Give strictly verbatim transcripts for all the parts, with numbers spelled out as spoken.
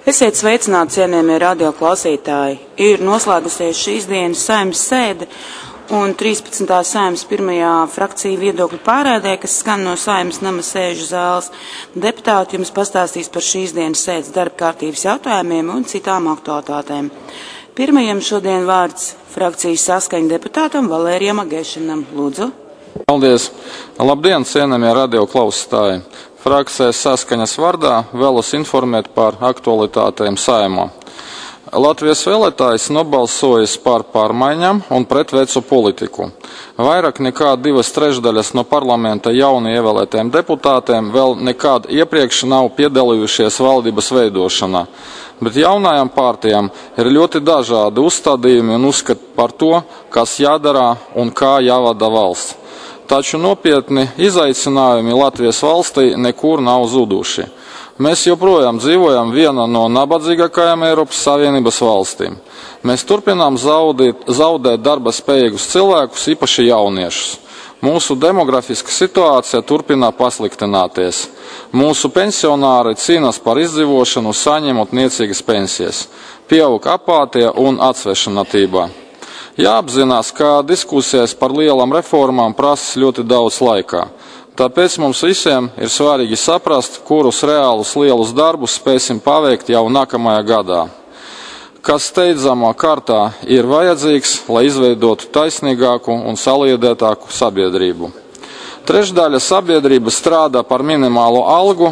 Esiet sveicināti, cienījamie radio klausītāji. Ir noslēgusies šīs dienas Saeimas sēde un trīspadsmitā Saeimas pirmajā frakcija viedokļu pārēdē, kas skan no Saeimas nama sēžu zāles. Deputāti jums pastāstīs par šīs dienas sēdes darba kārtības jautājumiem un citām aktualitātēm. Pirmajam šodien vārds frakcijas Saskaņa deputātam Valērijam Agešinam. Lūdzu. Paldies. Labdien, cienījamie radio klausītāji. Frakcijas Saskaņas vārdā vēlos informēt par aktualitātēm Saeimā. Latvijas vēlētājs nobalsojas par pārmaiņām un pret vecu politiku. Vairāk nekā divas trešdaļas no parlamenta jauni ievēlētiem deputātiem vēl nekad iepriekš nav piedalījušies valdības veidošanā, bet jaunajām partijām ir ļoti dažādi uzstādījumi un uzskati par to, kas jādara un kā jāvada valsts. Taču nopietni izaicinājumi Latvijas valstī nekur nav zuduši. Mēs joprojām dzīvojam vienā no nabadzīgākajām Eiropas Savienības valstīm. Mēs turpinām zaudēt, zaudēt darba spējīgus cilvēkus, īpaši jauniešus. Mūsu demografiska situācija turpina pasliktināties. Mūsu pensionāri cīnās par izdzīvošanu, saņemot niecīgas pensijas. Pieaug apātija un atsvešinātība. Jāapzinās, ka diskusijas par lielām reformām prasa ļoti daudz laikā. Tāpēc mums visiem ir svarīgi saprast, kurus reālus lielus darbus spēsim paveikt jau nākamajā gadā. Kas steidzamā kārtā ir vajadzīgs, lai izveidotu taisnīgāku un saliedētāku sabiedrību. Trešdaļa sabiedrības strādā par minimālo algu,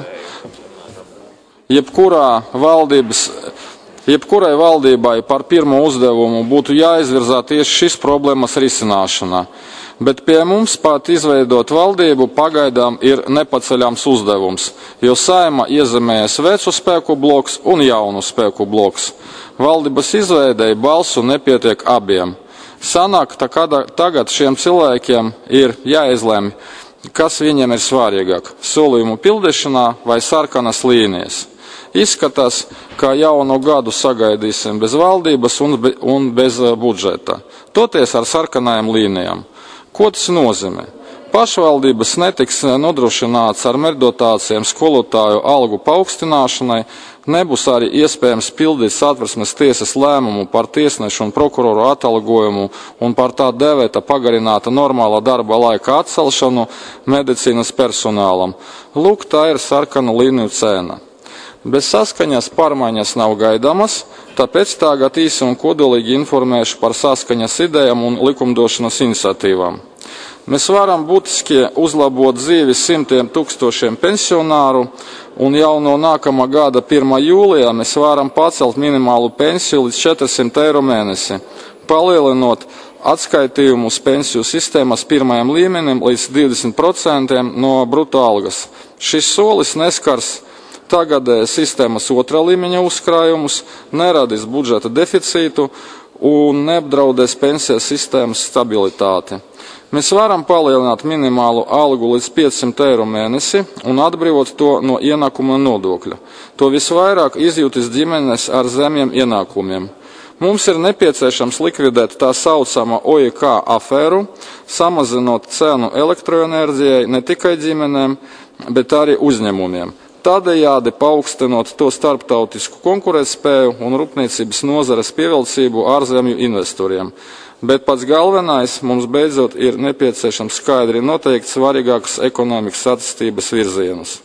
jebkurā valdības Jebkurai valdībai par pirmo uzdevumu būtu jāizvirzā tieši šis problēmas risināšanā, bet pie mums pat izveidot valdību pagaidām ir nepaceļams uzdevums, jo Saeima iezemējas vecu spēku bloks un jaunu spēku bloks. Valdības izveidei balsu nepietiek abiem. Sanāk, tagad šiem cilvēkiem ir jāizlemj, kas viņiem ir svarīgāk - solījumu pildīšanā vai sarkanas līnijas. Izskatās, ka jaunu gadu sagaidīsim bez valdības un, be, un bez budžeta, toties ar sarkanajām līnijām. Ko tas nozīmē? Pašvaldības netiks nodrošināts ar mērķdotācijām skolotāju algu paaugstināšanai, nebūs arī iespējams pildīt Satversmes tiesas lēmumu par tiesnešu un prokuroru atalgojumu un par tā dēvēta pagarināta normāla darba laika atcelšanu medicīnas personālam. Lūk, tā ir sarkanu līniju cena. Bez saskaņas pārmaiņas nav gaidāmas, tāpēc tagad īsi un kodolīgi informēšu par saskaņas idejām un likumdošanas iniciatīvām. Mēs varam būtiski uzlabot dzīvi simtiem tūkstošiem pensionāru, un jau no nākamā gada pirmā jūlijā mēs varam pacelt minimālu pensiju līdz četrsimt eiro mēnesi, palielinot atskaitījumus pensiju sistēmas pirmajam līmenim līdz divdesmit procentiem no bruto algas. Šis solis neskars tagadēja sistēmas otrā līmeņa uzkrājumus, neradīs budžeta deficītu un neapdraudēs pensijas sistēmas stabilitāti. Mēs varam palielināt minimālu algu līdz piecsimt eiro mēnesi un atbrīvot to no ienākuma nodokļa. To visvairāk izjūtas ģimenes ar zemiem ienākumiem. Mums ir nepieciešams likvidēt tā saucamā O I K afēru, samazinot cenu elektroenerģijai ne tikai ģimenēm, bet arī uzņēmumiem. Tādējādi paaugstinot to starptautisku konkurētspēju un rūpniecības nozares pievilcību ārzemju investoriem. Bet pats galvenais mums beidzot ir nepieciešams skaidri noteikt svarīgākus ekonomikas attīstības virzienus.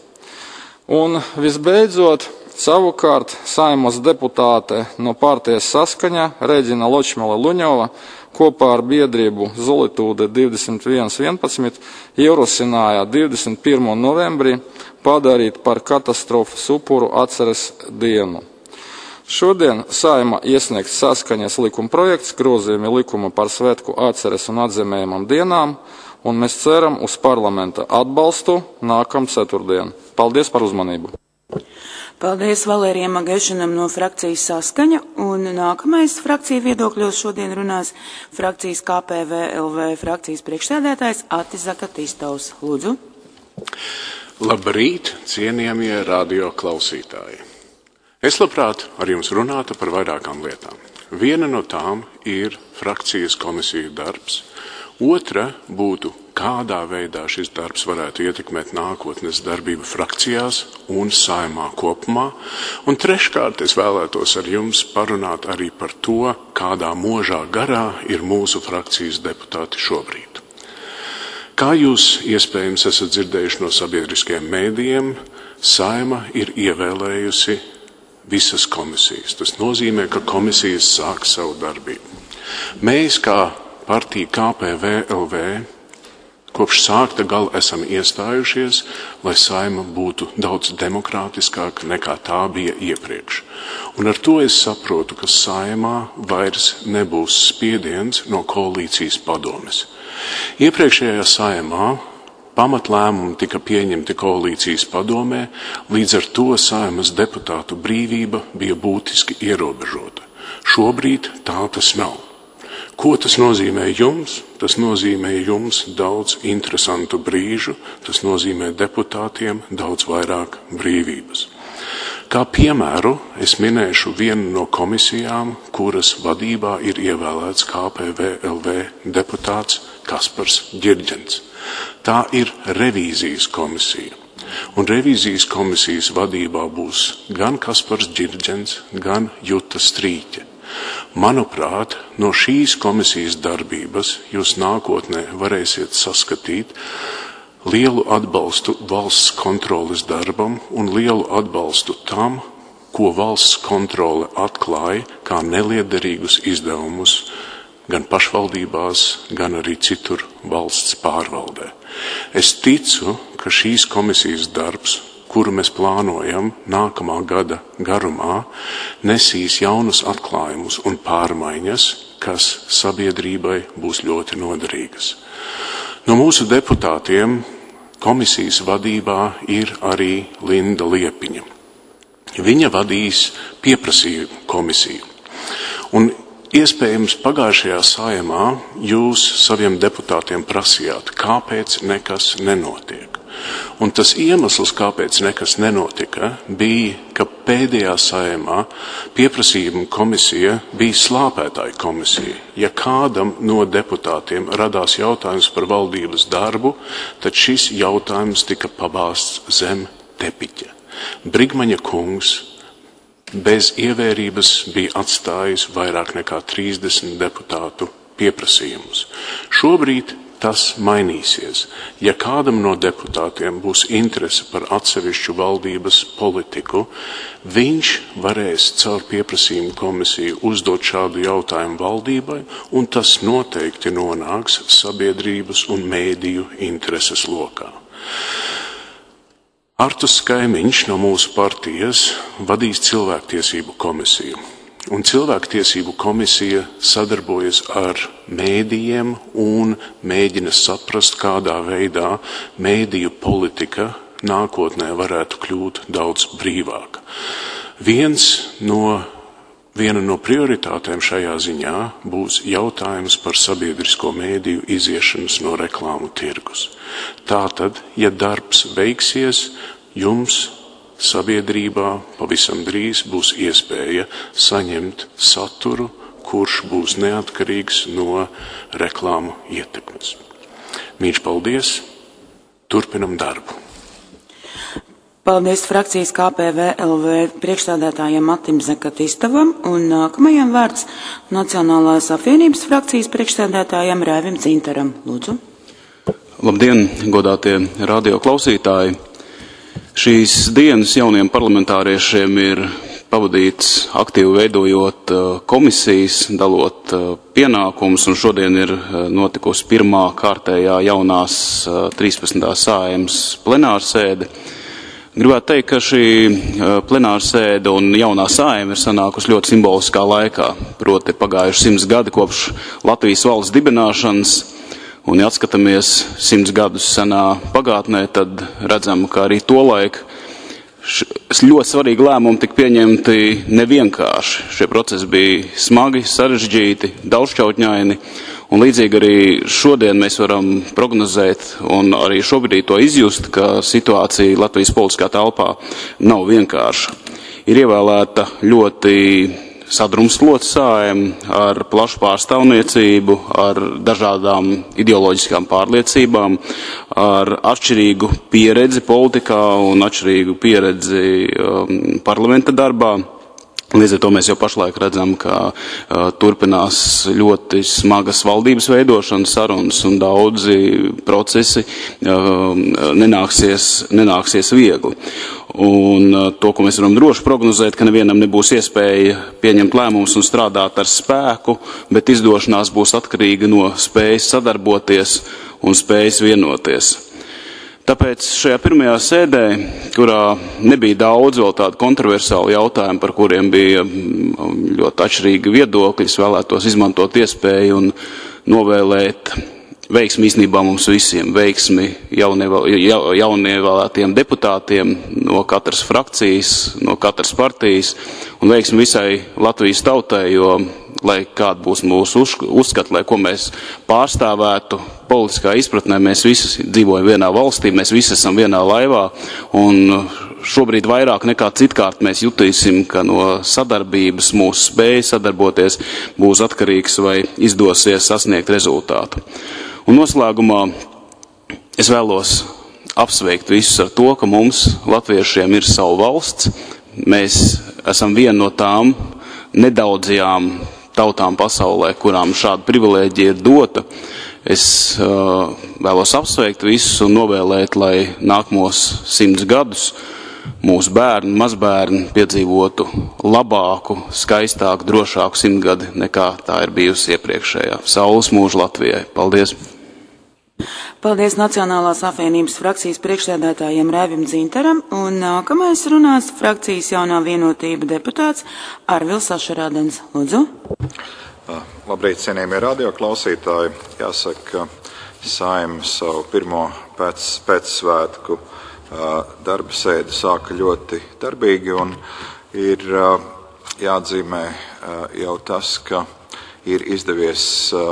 Un visbeidzot, savukārt Saeimas deputāte no partijas Saskaņa Reģina Ločmele Luņova kopā ar biedrību Zolitūde divdesmit viens vienpadsmit ierosināja divdesmit pirmo novembrī padarīt par katastrofas upuru atceres dienu. Šodien Saeima iesniegts Saskaņas likuma projekts grozījumi likuma par svētku atceres un atzīmējumam dienām, un mēs ceram uz parlamenta atbalstu nākam ceturtdien. Paldies par uzmanību! Paldies Valērijam Agešinam no frakcijas Saskaņa, un nākamais frakcija viedokļos šodien runās frakcijas K P V L V frakcijas priekšsēdētājs Atis Zakatīstovs. Lūdzu. Labrīt, cienījamie radio klausītāji. Es labprāt ar jums runātu par vairākām lietām. Viena no tām ir frakcijas komisiju darbs, otra būtu kādā veidā šis darbs varētu ietekmēt nākotnes darbību frakcijās un Saeimā kopumā. Un treškārt es vēlētos ar jums parunāt arī par to, kādā možā garā ir mūsu frakcijas deputāti šobrīd. Kā jūs iespējams esat dzirdējuši no sabiedriskajiem mēdījiem, Saeima ir ievēlējusi visas komisijas. Tas nozīmē, ka komisijas sāk savu darbību. Mēs kā partija K P V L V kopš sākta gala esam iestājušies, lai Saeima būtu daudz demokrātiskāka nekā tā bija iepriekš. Un ar to es saprotu, ka Saeimā vairs nebūs spiediens no koalīcijas padomes. Iepriekšējā Saeimā pamatlēmumi tika pieņemti koalīcijas padomē, līdz ar to Saeimas deputātu brīvība bija būtiski ierobežota. Šobrīd tā tas nav. Ko tas nozīmē jums? Tas nozīmē jums daudz interesantu brīžu, tas nozīmē deputātiem daudz vairāk brīvības. Kā piemēru es minēšu vienu no komisijām, kuras vadībā ir ievēlēts K P V L V deputāts Kaspars Ģirģents. Tā ir revīzijas komisija. Un revīzijas komisijas vadībā būs gan Kaspars Ģirģents, gan Juta Strīķe. Manuprāt, no šīs komisijas darbības jūs nākotnē varēsiet saskatīt lielu atbalstu valsts kontroles darbam un lielu atbalstu tam, ko valsts kontrole atklāja kā neliederīgus izdevumus gan pašvaldībās, gan arī citur valsts pārvaldē. Es ticu, ka šīs komisijas darbs, kuru mēs plānojam nākamā gada garumā, nesīs jaunus atklājumus un pārmaiņas, kas sabiedrībai būs ļoti noderīgas. No mūsu deputātiem komisijas vadībā ir arī Linda Liepiņa. Viņa vadīs pieprasījumu komisiju. Un iespējams pagājušajā Saeimā jūs saviem deputātiem prasījāt, kāpēc nekas nenotiek. Un tas iemesls, kāpēc nekas nenotika, bija, ka pēdējā Saeimā pieprasījuma komisija bija slāpētāja komisija. Ja kādam no deputātiem radās jautājums par valdības darbu, tad šis jautājums tika pabāsts zem tepiķa. Brigmaņa kungs bez ievērības bija atstājis vairāk nekā trīsdesmit deputātu pieprasījumus. Šobrīd tas mainīsies. Ja kādam no deputātiem būs interese par atsevišķu valdības politiku, viņš varēs caur pieprasījumu komisiju uzdot šādu jautājumu valdībai, un tas noteikti nonāks sabiedrības un mēdīju intereses lokā. Artus Kaimiņš no mūsu partijas vadīs cilvēktiesību komisiju. Un cilvēktiesību komisija sadarbojas ar mēdījiem un mēģina saprast, kādā veidā mēdīju politika nākotnē varētu kļūt daudz brīvāka. Viens no, viena no prioritātēm šajā ziņā būs jautājums par sabiedrisko mēdīju iziešanas no reklāmu tirgus. Tātad, ja darbs veiksies, jums sabiedrībā pavisam drīz būs iespēja saņemt saturu, kurš būs neatkarīgs no reklāmu ietekmes. Mīļš, paldies! Turpinam darbu! Paldies frakcijas K P V L V priekšstādātājam Matim Zakatistavam un nākamajam vārds Nacionālās apvienības frakcijas priekšstādātājam Rēvim Dzintaram. Lūdzu! Labdien, godātie radio klausītāji! Šīs dienas jauniem parlamentāriešiem ir pavadīts aktīvi veidojot komisijas, dalot pienākumus, un šodien ir notikusi pirmā kārtējā jaunās trīspadsmitās Saeimas plenārsēde. Gribētu teikt, ka šī plenārsēde un jaunā Saeima ir sanākusi ļoti simboliskā laikā, proti pagājuši simts gadi kopš Latvijas valsts dibināšanas. Un, ja atskatāmies simts gadus senā pagātnē, tad redzam, ka arī tolaik ļoti svarīgi lēmumi tika pieņemti nevienkārši. Šie procesi bija smagi, sarežģīti, daudzšķautņaini, un līdzīgi arī šodien mēs varam prognozēt un arī šobrīd to izjust, ka situācija Latvijas politiskā telpā nav vienkārša. Ir ievēlēta ļoti sadrumstlota saima ar plašu pārstāvniecību, ar dažādām ideoloģiskām pārliecībām, ar atšķirīgu pieredzi politikā un atšķirīgu pieredzi um, parlamenta darbā. Līdz ar to mēs jau pašlaik redzam, ka uh, turpinās ļoti smagas valdības veidošanas sarunas un daudzi procesi uh, nenāksies, nenāksies viegli. Un uh, to, ko mēs varam droši prognozēt, ka nevienam nebūs iespēja pieņemt lēmumus un strādāt ar spēku, bet izdošanās būs atkarīga no spējas sadarboties un spējas vienoties. Tāpēc šajā pirmajā sēdē, kurā nebija daudz vēl tādu kontroversālu jautājumu, par kuriem bija ļoti atšķirīgi viedokļi, es vēlētos izmantot iespēju un novēlēt veiksmi īstenībā mums visiem, veiksmi jaunievēlētiem deputātiem no katras frakcijas, no katras partijas un veiksmi visai Latvijas tautai, jo, lai kāda būs mūsu uzskati, lai ko mēs pārstāvētu, politiskā izpratnē mēs visi dzīvojam vienā valstī, mēs visi esam vienā laivā, un šobrīd vairāk nekā citkārt mēs jutīsim, ka no sadarbības mūsu spēja sadarboties būs atkarīgs vai izdosies sasniegt rezultātu. Un noslēgumā es vēlos apsveikt visus ar to, ka mums, latviešiem, ir savu valsts. Mēs esam viena no tām nedaudzajām tautām pasaulē, kurām šāda privilēģija ir dota. Es uh, vēlos apsveikt visus un novēlēt, lai nākamos simts gadus mūsu bērni, mazbērni piedzīvotu labāku, skaistāku, drošāku simtgadi nekā tā ir bijusi iepriekšējā. Saules mūžu Latvijai. Paldies! Paldies Nacionālās apvienības frakcijas priekšsēdētājiem Raivim Dzintaram, un nākamais runās frakcijas Jaunā vienotība deputāts Arvils Ašarādens. Lūdzu. Labrīt, cienījamie radioklausītāji. Jāsaka, ka Saeima savu pirmo pēc, pēcsvētku darba sēdi sāka ļoti darbīgi, un ir jāatzīmē jau tas, ka ir izdevies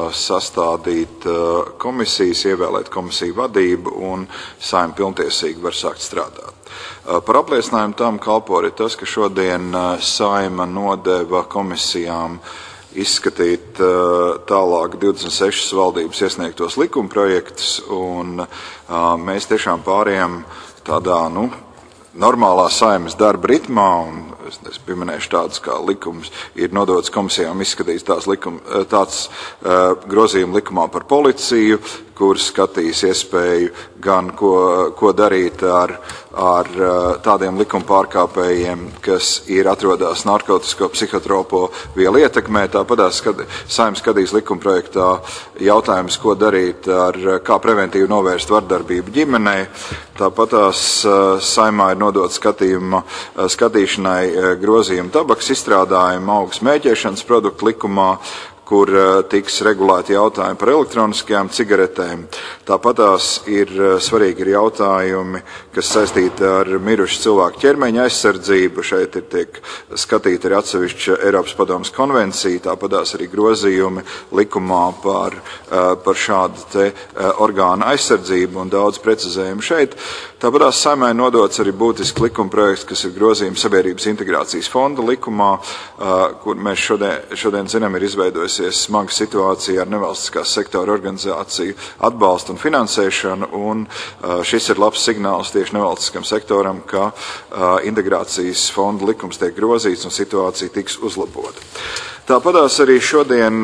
sastādīt komisijas, ievēlēt komisiju vadību, un Saeima pilntiesīgi var sākt strādāt. Par apliecinājumu tam kalpo arī tas, ka šodien Saeima nodeva komisijām izskatīt tālāk divdesmit sešas valdības iesniegtos likumprojektus, un mēs tiešām pārējām tādā, nu, normālā Saeimas darba ritmā, un es, es pieminēšu tādus kā likums, ir nodots komisijām izskatīts tāds, likum, tāds uh, grozījuma likumā par policiju, kur skatīs iespēju gan ko, ko darīt ar, ar tādiem likuma pārkāpējiem, kas ir atrodās narkotisko psihotropo vielu ietekmē. Tāpatās Saeima skatīs likumprojektā jautājums, ko darīt ar, kā preventīvi novērst vardarbību ģimenei. Tāpatās Saeimā ir nodot skatījuma, skatīšanai grozījuma tabaks izstrādājuma augas mēķēšanas produktu likumā, kur tiks regulēti jautājumi par elektroniskajām cigaretēm. Tāpatās ir svarīgi ir jautājumi, kas saistīti ar mirušu cilvēku ķermeņa aizsardzību. Šeit ir tiek skatīta arī atsevišķa Eiropas padomes konvencija, tāpatās arī grozījumi likumā par, par šādu te orgānu aizsardzību un daudz precizējumu šeit. Tāpatās Saeimai nodots arī būtiski likumprojekts, kas ir grozījums sabiedrības integrācijas fonda likumā, kur mēs šodien, šodien zinām, ir izveidojusies smaga situācija ar nevalstiskās sektora organizāciju atbalstu un finansēšanu, un šis ir labs signāls tieši nevalstiskam sektoram, ka integrācijas fonda likums tiek grozīts un situācija tiks uzlabota. Tāpatās arī šodien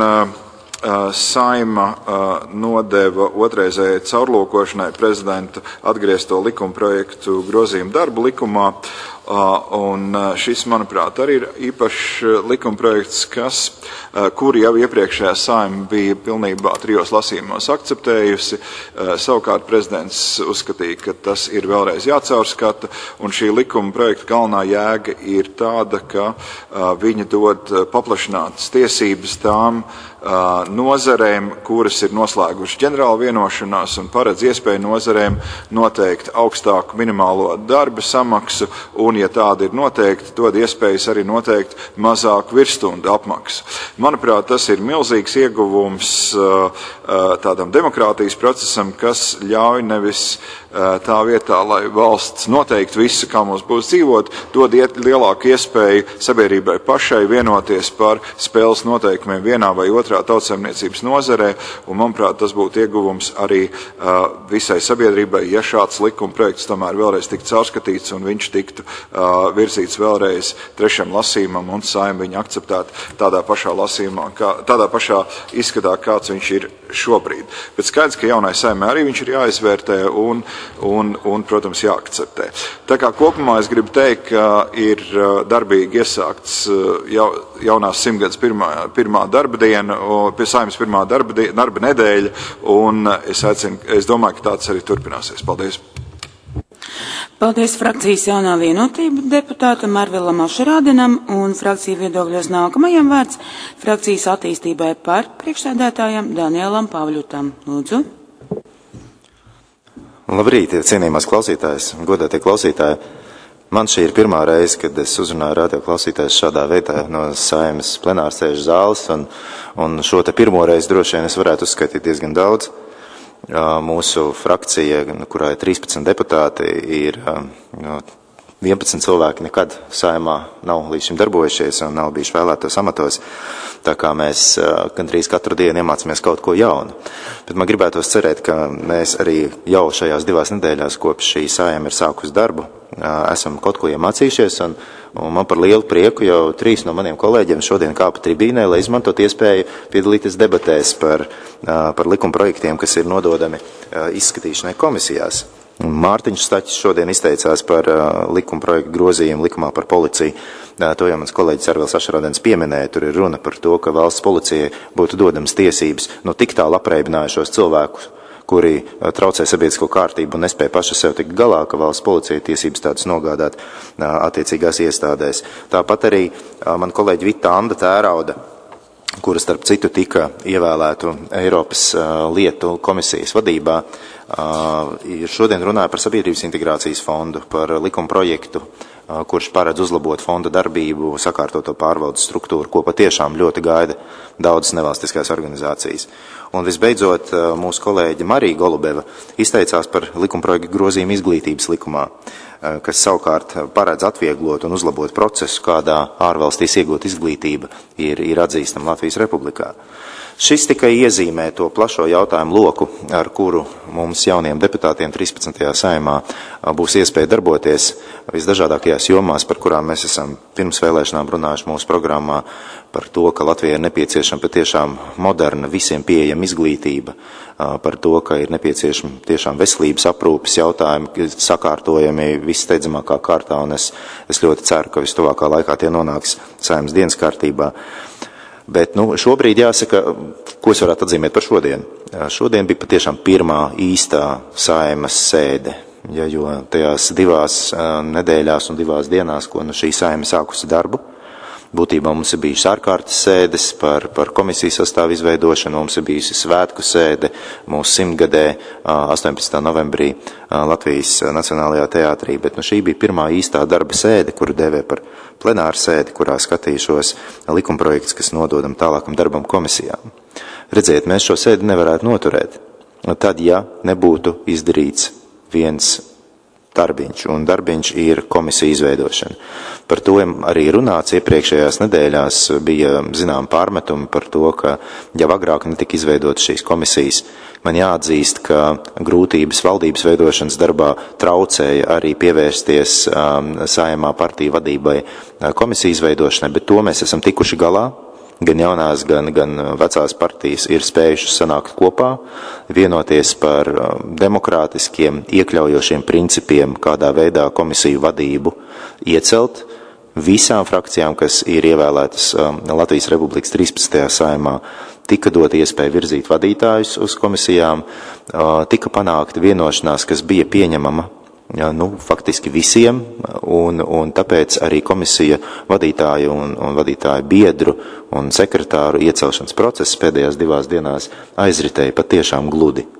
Saeima nodeva otrreizējai caurlūkošanai prezidenta atgriezto likumprojektu grozījumu darbu likumā, un šis, manuprāt, arī ir īpašs likumprojekts, kas, kur jau iepriekšējā Saeima bija pilnībā trijos lasījumos akceptējusi. Savukārt prezidents uzskatīja, ka tas ir vēlreiz jācaurskata, un šī likuma projekta galvenā jēga ir tāda, ka viņa dod paplašinātas tiesības tām nozarēm, kuras ir noslēguši ģenerāla vienošanās, un paredz iespēju nozarēm noteikt augstāku minimālo darba samaksu un un, ja tāda ir noteikti, dod iespējas arī noteikt mazāku virsstundu apmaksu. Manuprāt, tas ir milzīgs ieguvums tādam demokrātijas procesam, kas ļauj nevis tā vietā, lai valsts noteikti visu, kā mums būs dzīvot, dod iet lielāku iespēju sabiedrībai pašai vienoties par spēles noteikumiem vienā vai otrā tautsaimniecības nozarē, un, manuprāt, tas būtu ieguvums arī uh, visai sabiedrībai, ja šāds likuma projekts tomēr vēlreiz tiktu caurskatīts un viņš tiktu uh, virzīts vēlreiz trešam lasījumam un Saeima viņu akceptētu tādā pašā lasījumā, kā, tādā pašā izskatā, kāds viņš ir šobrīd. Bet skaidrs, ka jaunai Saeimai arī viņš ir jāizvērtē un Un, un, protams, jāakceptē. Tā kā kopumā es gribu teikt, ka ir darbīgi iesākts jau, jaunās simtgades pirmā, pirmā darba diena, pie Saeimas pirmā darba, die, darba nedēļa, un es, aicinu, es domāju, ka tāds arī turpināsies. Paldies! Paldies frakcijas jaunā vienotība deputātam Arvilam Ošerādinam un frakciju viedokļos nākamajam vārds frakcijas attīstībai par priekšsēdētājam Danielam Pavļutam. Lūdzu. Labrīt, cienījamās klausītājas, godātie klausītāji. Man šī ir pirmā reize, kad es uzrunāju radio klausītājus šādā veidā no Saeimas plenārsēžu zāles, un, un šo te pirmo reizi droši vien es varētu uzskaitīt diezgan daudz. Mūsu frakcija, kurā ir trīspadsmit deputāti, ir vienpadsmit cilvēki nekad Saeimā nav līdz šim darbojušies un nav bijuši vēlētos amatos. Tā kā mēs gandrīz katru dienu iemācāmies kaut ko jaunu. Bet man gribētos cerēt, ka mēs arī jau šajās divās nedēļās, kopš šī Saeima ir sākus darbu, esam kaut ko iemācījušies, un, un man par lielu prieku jau trīs no maniem kolēģiem šodien kāpa tribīnē, lai izmantot iespēju piedalīties debatēs par, par likuma projektiem, kas ir nododami izskatīšanai komisijās. Mārtiņš Staķis šodien izteicās par uh, likuma projektu grozījumu likumā par policiju. Uh, to jau mans kolēģis Arvils Ošerādins pieminēja. Tur ir runa par to, ka valsts policijai būtu dodams tiesības no tik tālu apreibinājušos cilvēkus, kuri uh, traucē sabiedrisko kārtību un nespēja paši sev tikt galā, ka valsts policijai tiesības tādas nogādāt uh, attiecīgās iestādēs. Tāpat arī uh, man kolēģi Vita Anda Tērauda, kura starp citu tika ievēlētu Eiropas uh, lietu komisijas vadībā, Uh, šodien runāja par sabiedrības integrācijas fondu, par likuma projektu, uh, kurš paredz uzlabot fonda darbību, sakārtoto pārvaldes struktūru, ko patiešām ļoti gaida daudzas nevalstiskās organizācijas. Un visbeidzot, uh, mūsu kolēģe Marija Golubeva izteicās par likuma projektu grozījumu izglītības likumā, uh, kas savukārt paredz atvieglot un uzlabot procesu, kādā ārvalstīs iegūt izglītība ir, ir atzīstama Latvijas Republikā. Šis tikai iezīmē to plašo jautājumu loku, ar kuru mums jauniem deputātiem trīspadsmitajā Saeimā būs iespēja darboties visdažādākajās jomās, par kurām mēs esam pirms vēlēšanām runājuši mūsu programmā, par to, ka Latvijai ir nepieciešama patiešām moderna, visiem pieejama izglītība, par to, ka ir nepieciešama tiešām veselības aprūpes jautājumi, sakārtojami vissteidzamākā kārtā, un es, es ļoti ceru, ka vistuvākā laikā tie nonāks Saeimas dienas kārtībā. Bet nu, šobrīd jāsaka, ko es varētu atzīmēt par šodienu. Šodien bija patiešām pirmā īstā Saeimas sēde, ja, jo tajās divās nedēļās un divās dienās, ko no šī Saeima sākusi darbu, būtībā mums ir bijušas ārkārtas sēdes par, par komisijas sastāvu izveidošanu, mums ir bijusi svētku sēde mūsu simtgadē astoņpadsmitā novembrī Latvijas Nacionālajā teātrī, bet nu, šī bija pirmā īstā darba sēde, kuru dēvē par plenāru sēdi, kurā skatīšos likumprojekts, kas nododam tālākam darbam komisijām. Redziet, mēs šo sēdi nevarētu noturēt, tad, ja nebūtu izdarīts viens darbiņš, un darbiņš ir komisija izveidošana. Par to arī runāts iepriekšējās nedēļās, bija zinām pārmetumi par to, ka jau agrāk netika izveidotas šīs komisijas. Man jāatzīst, ka grūtības valdības veidošanas darbā traucēja arī pievērsties um, Saeimā partiju vadībai komisiju izveidošanai, bet to mēs esam tikuši galā. Gan jaunās, gan, gan vecās partijas ir spējušas sanākt kopā, vienoties par demokrātiskiem, iekļaujošiem principiem, kādā veidā komisiju vadību iecelt visām frakcijām, kas ir ievēlētas Latvijas Republikas trīspadsmitajā Saeimā. Tika dot iespēja virzīt vadītājus uz komisijām, tika panākta vienošanās, kas bija pieņemama Ja, nu, faktiski visiem, un, un tāpēc arī komisija vadītāju un, un vadītāju biedru un sekretāru iecelšanas process pēdējās divās dienās aizritēja patiešām gludi.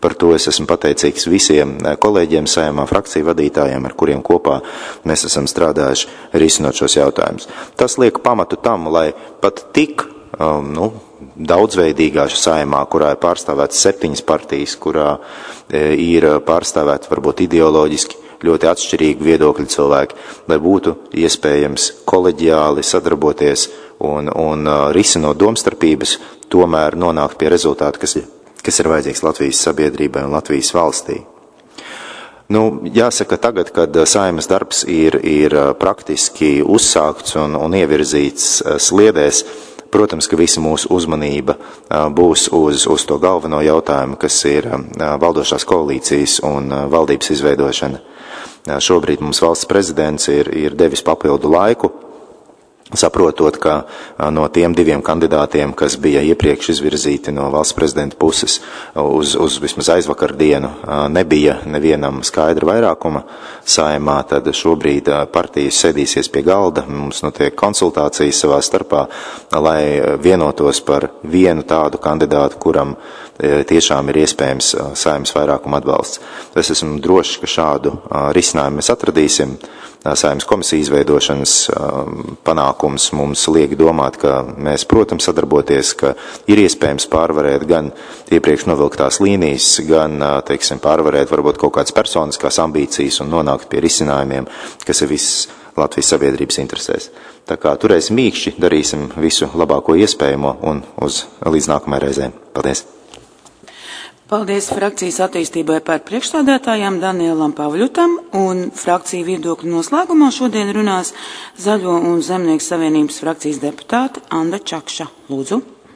Par to es esmu pateicīgs visiem kolēģiem Saeimā, frakciju vadītājiem, ar kuriem kopā mēs esam strādājuši risinot šos jautājumus. Tas liek pamatu tam, lai pat tik um, nu, daudzveidīgā Saeimā, kurā ir pārstāvētas septiņas partijas, kurā e, ir pārstāvēti varbūt ideoloģiski ļoti atšķirīgi viedokļi cilvēki, lai būtu iespējams koleģiāli sadarboties un, un uh, risinot domstarpības, tomēr nonākt pie rezultātu, kas, kas ir vajadzīgs Latvijas sabiedrībai un Latvijas valstī. Nu, jāsaka tagad, kad Saeimas darbs ir, ir praktiski uzsākts un, un ievirzīts sliedēs, protams, ka visa mūsu uzmanība būs uz, uz to galveno jautājumu, kas ir valdošās koalīcijas un valdības izveidošana. Šobrīd mums valsts prezidents ir, ir devis papildu laiku, saprotot, ka no tiem diviem kandidātiem, kas bija iepriekš izvirzīti no valsts prezidenta puses uz, uz vismaz aizvakar dienu, nebija nevienam skaidra vairākuma Saeimā, tad šobrīd partijas sēdīsies pie galda, mums notiek konsultācijas savā starpā, lai vienotos par vienu tādu kandidātu, kuram tiešām ir iespējams Saeimas vairākuma atbalsts. Es esmu drošs, ka šādu risinājumu mēs atradīsim. Saeimas komisija izveidošanas panākums mums liek domāt, ka mēs, protams, sadarboties, ka ir iespējams pārvarēt gan iepriekš novilktās līnijas, gan, teiksim, pārvarēt varbūt kaut kādas personiskās ambīcijas un nonākt pie risinājumiem, kas ir viss Latvijas sabiedrības interesēs. Tā kā turēsim mīkšķi, darīsim visu labāko iespējamo un uz līdz nākamajai reizēm. Paldies! Paldies frakcijas attīstībai par priekšstādātājām Danielam Pavļutam, un frakciju viedokļu noslēgumā šodien runās Zaļo un Zemnieku savienības frakcijas deputāte Anda Čakša. Lūdzu.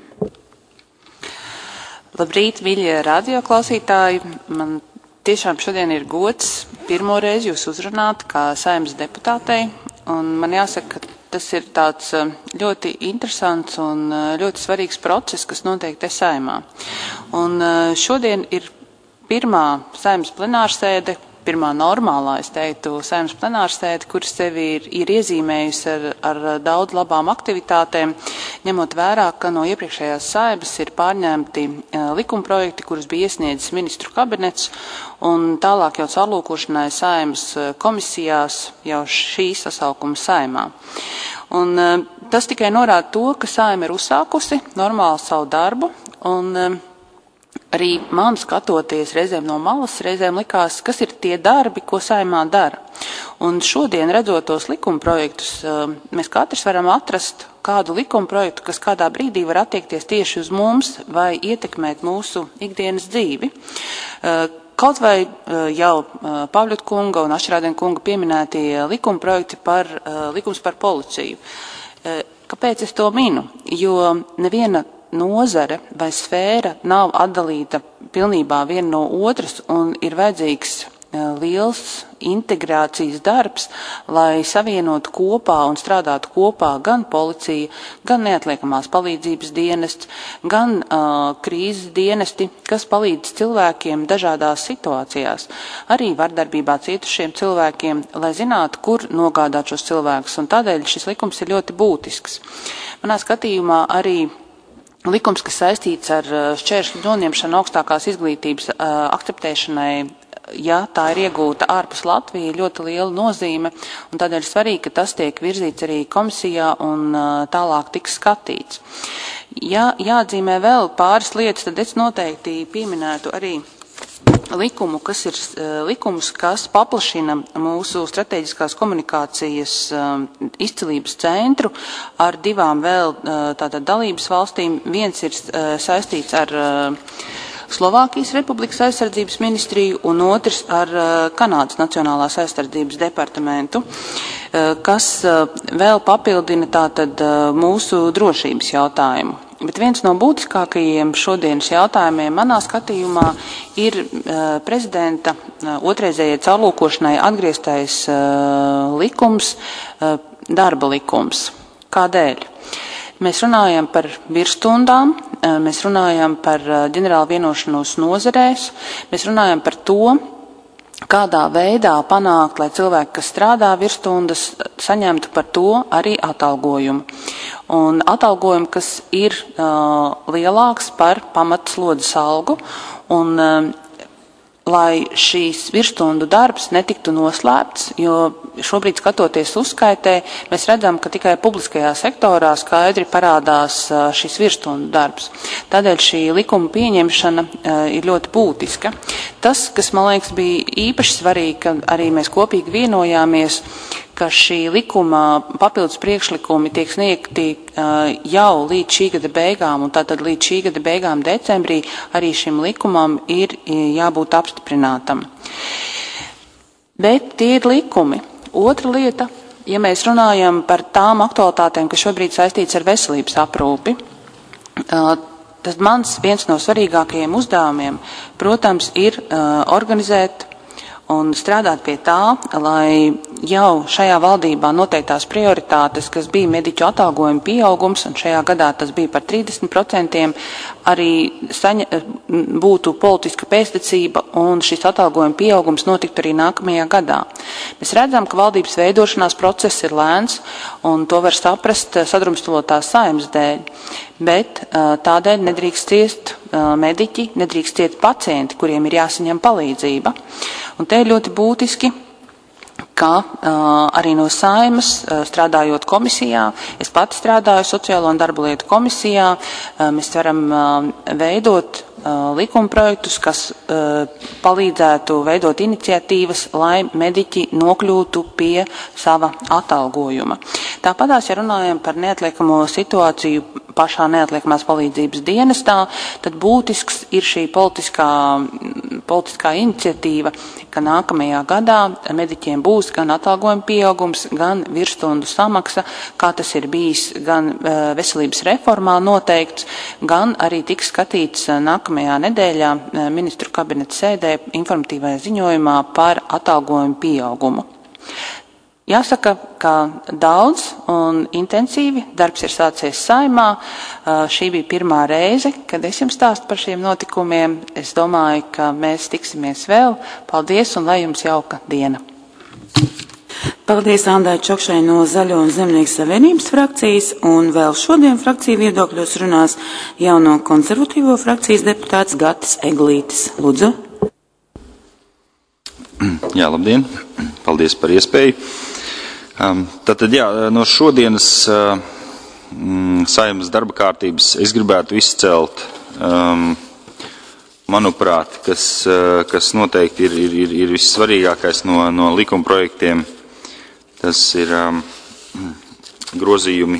Labrīt, mīļie radioklausītāji. Man tiešām šodien ir gods pirmo reizi jūs uzrunāt kā Saeimas deputātei, un man jāsaka, ka tas ir tāds ļoti interesants un ļoti svarīgs process, kas notiek te Saeimā. Un šodien ir pirmā Saeimas plenārsēde, pirmā normālā, es teiktu, Saeimas plenārsēde, kuras sevi ir, ir iezīmējusi ar, ar daudz labām aktivitātēm, ņemot vērā, ka no iepriekšējās Saeimas ir pārņemti likumprojekti, kurus bija iesniedzis ministru kabinets, un tālāk jau caurlūkošanai Saeimas komisijās jau šī sasaukuma Saeimā. Un tas tikai norāda to, ka Saeima ir uzsākusi normāli savu darbu, un arī man skatoties reizēm no malas, reizēm likās, kas ir tie darbi, ko Saeimā dara. Un šodien redzot tos likumprojektus, mēs katrs varam atrast kādu likumprojektu, kas kādā brīdī var attiekties tieši uz mums vai ietekmēt mūsu ikdienas dzīvi. Kaut vai jau Pavļut kunga un Ašrādien kunga pieminētie likumprojekti par likums par policiju. Kāpēc es to minu? Jo neviena nozare vai sfēra nav atdalīta pilnībā viena no otras, un ir vajadzīgs liels integrācijas darbs, lai savienotu kopā un strādātu kopā gan policija, gan neatliekamās palīdzības dienests, gan uh, krīzes dienesti, kas palīdz cilvēkiem dažādās situācijās, arī vardarbībā cietušiem cilvēkiem, lai zinātu, kur nogādāt šos cilvēkus, un tādēļ šis likums ir ļoti būtisks. Manā skatījumā arī likums, kas saistīts ar šķēršļu noņemšanu augstākās izglītības uh, akceptēšanai, ja tā ir iegūta ārpus Latvijas, ļoti liela nozīme, un tādēļ svarīgi, ka tas tiek virzīts arī komisijā un uh, tālāk tiks skatīts. Ja jāatzīmē vēl pāris lietas, tad es noteikti pieminētu arī likumu, kas ir uh, likums, kas paplašina mūsu strateģiskās komunikācijas uh, izcilības centru ar divām vēl uh, tātad dalības valstīm. Viens ir uh, saistīts ar uh, Slovākijas Republikas aizsardzības ministriju un otrs ar uh, Kanādas Nacionālās aizsardzības departamentu, uh, kas uh, vēl papildina tātad uh, mūsu drošības jautājumu. Bet viens no būtiskākajiem šodienas jautājumiem manā skatījumā ir uh, prezidenta uh, otrreizējai caurlūkošanai atgrieztais uh, likums, uh, darba likums. Kādēļ? Mēs runājam par virsstundām, mēs runājam par ģenerālu vienošanos nozarēs, mēs runājam par to, kādā veidā panākt, lai cilvēki, kas strādā virsstundas, saņemtu par to arī atalgojumu. Un atalgojumu, kas ir uh, lielāks par pamatslodzes algu, un uh, lai šīs virsstundu darbs netiktu noslēpts, jo šobrīd skatoties uzskaitē, mēs redzam, ka tikai publiskajā sektorā skaidri parādās šis virsstundu darbs. Tādēļ šī likuma pieņemšana ir ļoti būtiska. Tas, kas man liekas bija īpaši svarīgi, ka arī mēs kopīgi vienojāmies, ka šī likuma papildus priekšlikumi tiek sniegti uh, jau līdz šī gada beigām, un tātad līdz šī gada beigām decembrī arī šim likumam ir jābūt apstiprinātam. Bet tie ir likumi. Otra lieta, ja mēs runājam par tām aktualitātēm, kas šobrīd saistīts ar veselības aprūpi, uh, tad mans viens no svarīgākajiem uzdevumiem, protams, ir uh, organizēt un strādāt pie tā, lai jau šajā valdībā noteiktās prioritātes, kas bija mediķu atalgojuma pieaugums, un šajā gadā tas bija par trīsdesmit procentiem, arī saņa, būtu politiska pēctecība, un šis atalgojuma pieaugums notiktu arī nākamajā gadā. Mēs redzam, ka valdības veidošanās process ir lēns, un to var saprast sadrumstalotās Saeimas dēļ, bet tādēļ nedrīkst ciest mediķi, nedrīkst ciest pacienti, kuriem ir jāsaņem palīdzība. Un te ir ļoti būtiski, ka uh, arī no Saeimas, uh, strādājot komisijā, es pati strādāju Sociālo un darba lietu komisijā, uh, mēs varam uh, veidot uh, likumprojektus, kas uh, palīdzētu veidot iniciatīvas, lai mediķi nokļūtu pie sava atalgojuma. Tāpatās, ja runājam par neatliekamo situāciju pašā neatliekamās palīdzības dienestā, tad būtisks ir šī politiskā, politiskā iniciatīva, ka nākamajā gadā mediķiem būs gan atalgojuma pieaugums, gan virsstundu samaksa, kā tas ir bijis gan veselības reformā noteikts, gan arī tiks skatīts nākamajā nedēļā ministru kabineta sēdē informatīvajā ziņojumā par atalgojumu pieaugumu. Jāsaka, ka daudz un intensīvi darbs ir sācies Saeimā. Šī bija pirmā reize, kad es jums stāstu par šiem notikumiem. Es domāju, ka mēs tiksimies vēl. Paldies un lai jums jauka diena. Paldies Andai Čokšai no Zaļo un Zemnieku savienības frakcijas, un vēl šodien frakciju viedokļos runās jauno konservatīvo frakcijas deputāts Gatis Eglītis. Lūdzu. Jā, labdien. Paldies par iespēju. Um, tātad, jā, no šodienas uh, Saeimas darba kārtības es gribētu izcelt, um, manuprāt, kas, uh, kas noteikti ir, ir, ir, ir vissvarīgākais no, no likuma projektiem. Tas ir um, grozījumi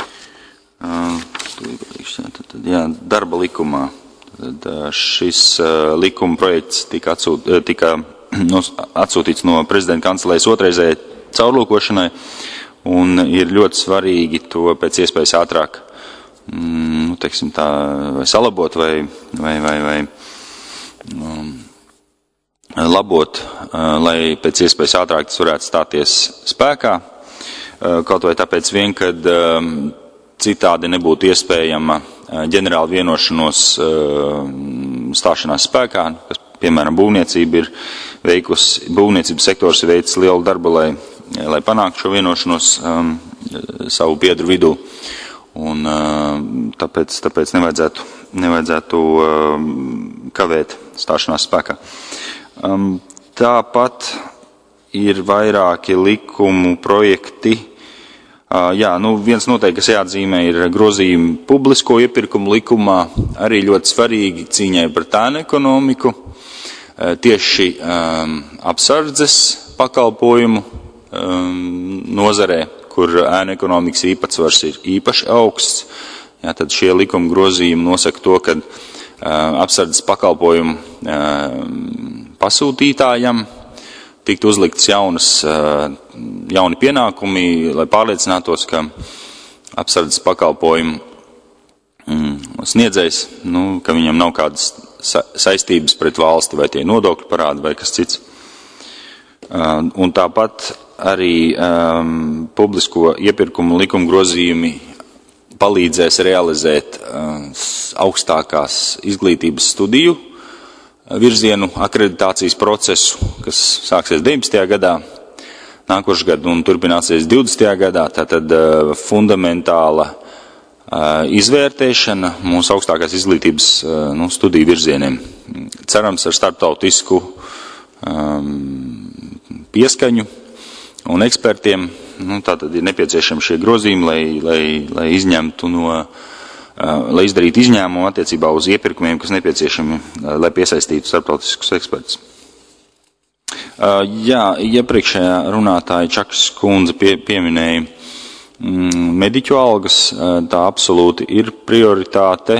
uh, tātad, jā, darba likumā. Tad, uh, šis uh, likuma projekts tika, atsūt, tika no, atsūtīts no prezidenta kancelējas otrreizējai caurlūkošanai, un ir ļoti svarīgi to pēc iespējas ātrāk, mm, nu, teiksim tā, vai salabot, vai, vai, vai, vai um, labot, uh, lai pēc iespējas ātrāk tas varētu stāties spēkā, uh, kaut vai tāpēc vien, kad um, citādi nebūtu iespējama uh, ģenerāla vienošanos uh, stāšanās spēkā, kas, piemēram, būvniecība ir veikusi, būvniecības sektors ir veicis lielu darbu, lai lai panāktu šo vienošanos um, savu biedru vidū. Un uh, tāpēc, tāpēc nevajadzētu, nevajadzētu um, kavēt stāšanās spēkā. Um, tāpat ir vairāki likumu projekti. Uh, jā, nu viens noteikti, kas jāatzīmē, ir grozījumi publisko iepirkumu likumā, arī ļoti svarīgi cīņai par tēnu ekonomiku, uh, tieši um, apsardzes pakalpojumu nozarē, kur ēnu ekonomikas īpatsvars ir īpaši augsts. Jā, tad šie likuma grozījumi nosaka to, ka uh, apsardzes pakalpojumu uh, pasūtītājam tiktu uzlikts jaunas, uh, jauni pienākumi, lai pārliecinātos, ka apsardzes pakalpojumu mm, sniedzējs, nu, ka viņam nav kādas sa saistības pret valsti, vai tie nodokļu parādi, vai kas cits. Uh, un tāpat arī um, publisko iepirkumu likuma grozījumi palīdzēs realizēt uh, augstākās izglītības studiju virzienu akreditācijas procesu, kas sāksies deviņpadsmitajā gadā, nākošajā gadā un turpināsies divdesmitajā gadā. Tātad uh, fundamentāla uh, izvērtēšana mūsu augstākās izglītības uh, nu, studiju virzieniem. Cerams ar starptautisku um, pieskaņu un ekspertiem. Nu, tātad ir nepieciešami šie grozījumi, lai, lai, lai izņemtu no, uh, lai izdarītu izņēmumu attiecībā uz iepirkumiem, kas nepieciešami, uh, lai piesaistītu starptautiskus ekspertus. Uh, jā, iepriekšējā runātāja Čakas kundze pie, pieminēja mm, mediķu algas, uh, tā absolūti ir prioritāte.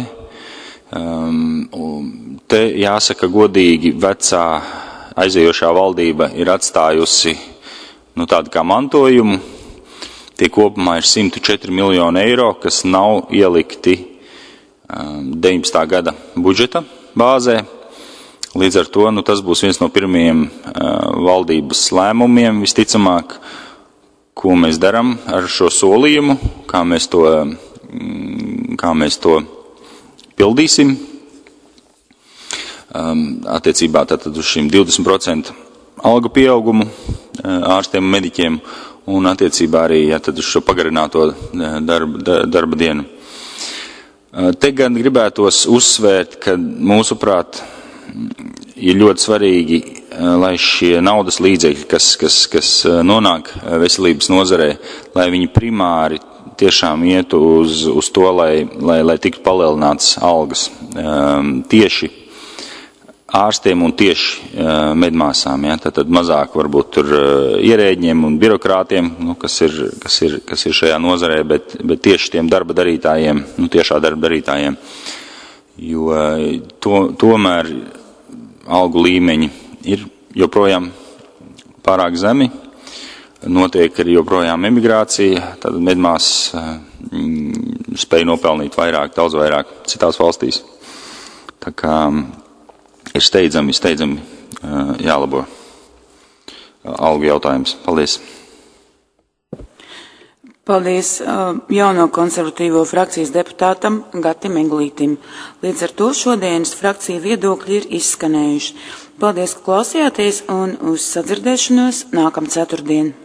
Um, te jāsaka godīgi, vecā aizējošā valdība ir atstājusi nu, tādu kā mantojumu. Tie kopumā ir simt četri miljoni eiro, kas nav ielikti um, deviņpadsmitā gada budžeta bāzē. Līdz ar to nu, tas būs viens no pirmajiem uh, valdības lēmumiem, visticamāk, ko mēs darām ar šo solījumu, kā mēs to, mm, kā mēs to pildīsim. Um, attiecībā tātad uz šīm divdesmit procentu algu pieaugumu ārstiem un mediķiem un attiecībā arī ja, tad uz šo pagarināto darba, darba dienu. Te gan gribētos uzsvērt, ka mūsuprāt ir ļoti svarīgi, lai šie naudas līdzekļi, kas, kas, kas nonāk veselības nozarē, lai viņi primāri tiešām ietu uz, uz to, lai, lai, lai tiktu palielināts algas um, tieši ārstiem un tieši uh, medmāsām, ja, tad, tad mazāk varbūt tur uh, ierēģiem un birokrātiem, nu, kas, ir, kas, ir, kas ir šajā nozarē, bet, bet tieši tiem darba darītājiem, nu, tiešā darba darītājiem, jo uh, to, tomēr algu līmeņi ir joprojām pārāk zemi, notiek arī joprojām emigrācija, tad medmās uh, mm, spēj nopelnīt vairāk, daudz vairāk citās valstīs. Tā kā ir steidzami, steidzami jālabo algu jautājums. Paldies. Paldies jauno konservatīvo frakcijas deputātam Gatim Eglītim. Līdz ar to šodienas frakcija viedokļi ir izskanējuši. Paldies, ka klausījāties un uz sadzirdēšanos nākam ceturtdien.